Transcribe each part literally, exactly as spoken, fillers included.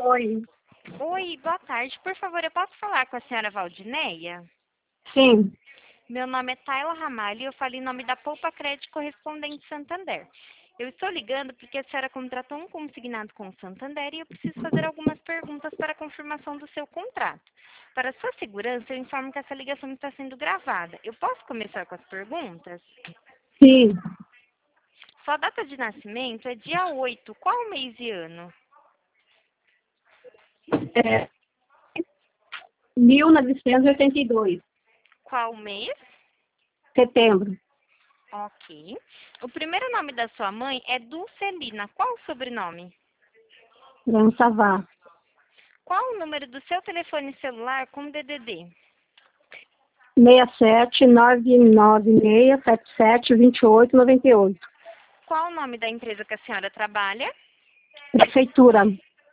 Oi. Oi, boa tarde. Por favor, eu posso falar com a senhora Valdineia? Sim. Meu nome é Tayla Ramalho e eu falo em nome da Poupa Crédito Correspondente Santander. Eu estou ligando porque a senhora contratou um consignado com o Santander e eu preciso fazer algumas perguntas para a confirmação do seu contrato. Para sua segurança, eu informo que essa ligação está sendo gravada. Eu posso começar com as perguntas? Sim. Sua data de nascimento é dia oito. Qual mês e ano? É mil novecentos e oitenta e dois. Qual mês? Setembro. Ok. O primeiro nome da sua mãe é Dulcelina. Qual o sobrenome? Vamos salvar. Qual o número do seu telefone celular com D D D? seis sete nove nove seis sete sete dois oito nove oito. Qual o nome da empresa que a senhora trabalha? Prefeitura.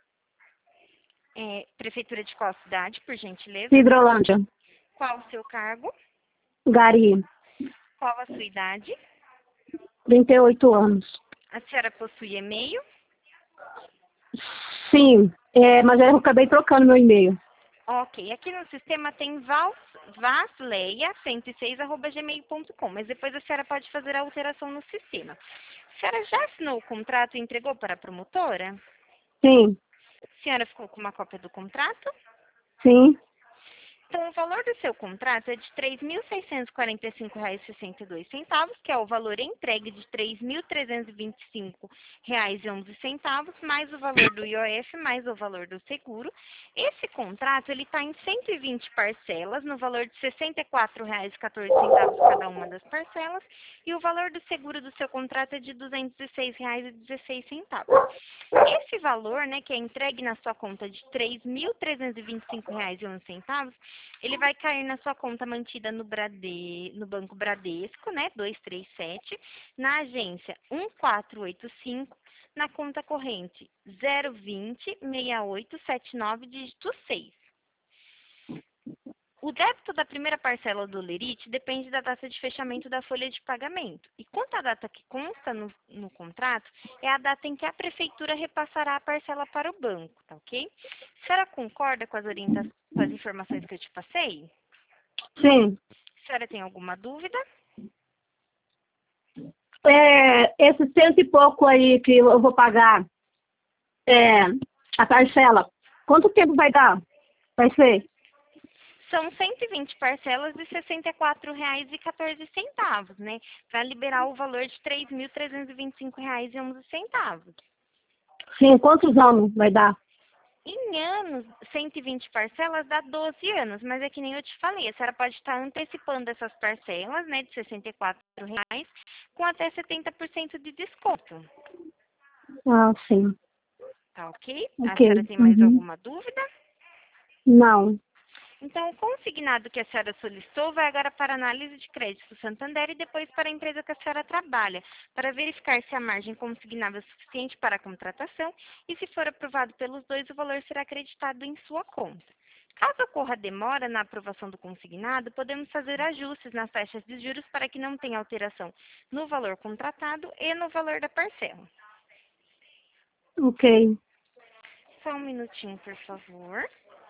É, Prefeitura de qual cidade, por gentileza? Hidrolândia. Qual o seu cargo? Gari. Qual a sua idade? trinta e oito anos. A senhora possui e-mail? Sim. É, mas eu acabei trocando meu e-mail. Ok. Aqui no sistema tem vasleia cento e seis arroba gmail ponto com, mas depois a senhora pode fazer a alteração no sistema. A senhora já assinou o contrato e entregou para a promotora? Sim. A senhora ficou com uma cópia do contrato? Sim. Então, o valor do seu contrato é de três mil seiscentos e quarenta e cinco reais e sessenta e dois centavos, que é o valor entregue de três mil trezentos e vinte e cinco reais e onze centavos, mais o valor do I O F, mais o valor do seguro. Esse contrato ele está em cento e vinte parcelas, no valor de sessenta e quatro reais e quatorze centavos cada uma das parcelas, e o valor do seguro do seu contrato é de duzentos e seis reais e dezesseis centavos. Esse valor, né, que é entregue na sua conta de três mil trezentos e vinte e cinco reais e onze centavos, ele vai cair na sua conta mantida no, Brade... no Banco Bradesco, né, duzentos e trinta e sete, na agência um quatro oito cinco, na conta corrente zero vinte seis oito sete nove, dígito seis. O débito da primeira parcela do lerite depende da data de fechamento da folha de pagamento. E quanto à data que consta no, no contrato, é a data em que a prefeitura repassará a parcela para o banco, tá ok? A senhora concorda com as, orienta... com as informações que eu te passei? Sim. A senhora tem alguma dúvida? É, esse cento e pouco aí que eu vou pagar, é, a parcela, quanto tempo vai dar? Vai ser? São cento e vinte parcelas de sessenta e quatro reais e quatorze centavos, né? Para liberar o valor de três mil trezentos e vinte e cinco reais e onze centavos. Sim, quantos anos vai dar? Em anos, cento e vinte parcelas dá doze anos, mas é que nem eu te falei, a senhora pode estar antecipando essas parcelas, né, de sessenta e quatro reais, com até setenta por cento de desconto. Ah, sim. Tá ok? A Ok. senhora tem mais Uhum. alguma dúvida? Não. Então, o consignado que a senhora solicitou vai agora para análise de crédito do Santander e depois para a empresa que a senhora trabalha, para verificar se a margem consignável é suficiente para a contratação e, se for aprovado pelos dois, o valor será acreditado em sua conta. Caso ocorra demora na aprovação do consignado, podemos fazer ajustes nas taxas de juros para que não tenha alteração no valor contratado e no valor da parcela. Ok. Só um minutinho, por favor.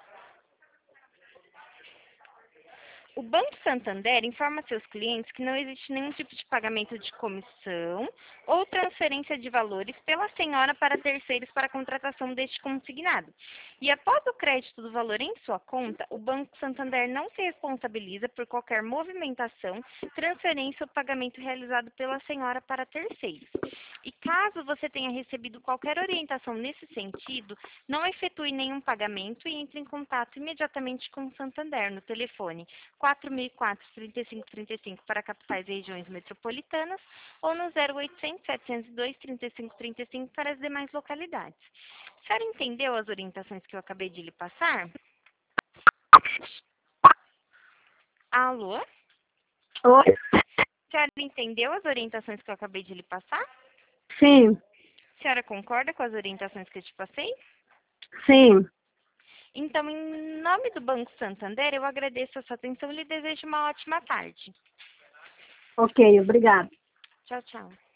O Banco Santander informa seus clientes que não existe nenhum tipo de pagamento de comissão ou transferência de valores pela senhora para terceiros para a contratação deste consignado. E após o crédito do valor em sua conta, o Banco Santander não se responsabiliza por qualquer movimentação, transferência ou pagamento realizado pela senhora para terceiros. E caso você tenha recebido qualquer orientação nesse sentido, não efetue nenhum pagamento e entre em contato imediatamente com o Santander no telefone quatro mil e quatro, trinta e cinco trinta e cinco para capitais e regiões metropolitanas ou no zero oitocentos, setecentos e dois, trinta e cinco trinta e cinco para as demais localidades. A senhora entendeu as orientações que eu acabei de lhe passar? Alô? A Oi? senhora entendeu as orientações que eu acabei de lhe passar? Sim. A senhora concorda com as orientações que eu te passei? Sim. Então, em nome do Banco Santander, eu agradeço a sua atenção e lhe desejo uma ótima tarde. Ok, obrigada. Tchau, tchau.